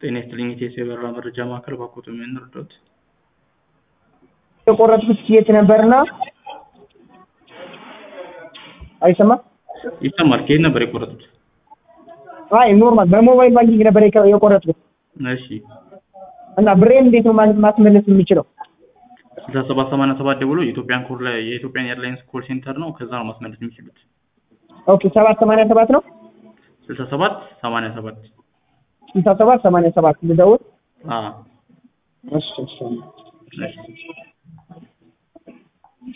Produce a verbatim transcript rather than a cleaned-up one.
ጤና ይስጥልኝ የቴሌብር መረጃ ማዕከል ባኮቶ ምን ረዳት የቆረጥኩት የት ነበርና አይሰማ ይሰማል ከየት ነበር የቆረጡት? አይ ኖርማል በሞባይል ባንኪንግ ነበር የቆረጥኩት። እሺ እና ብሬን እንዴት ነው ማስመለስ የሚችለው? ስልሳ ሰባት ሰማንያ ሰባት ደውሎ የኢትዮጵያን ኮል ላይ የኢትዮጵያን ኤርላይንስ ኮል ሴንተር ነው ከዛ ነው ማስመለስ የሚችሉት። ኦኬ ሰባት ሰማንያ ሰባት ነው ስልሳ ሰባት ሰማንያ ሰባት ስልሳ ሰባት ሰማንያ ሰባት ልደውል? አዎ እሺ እሺ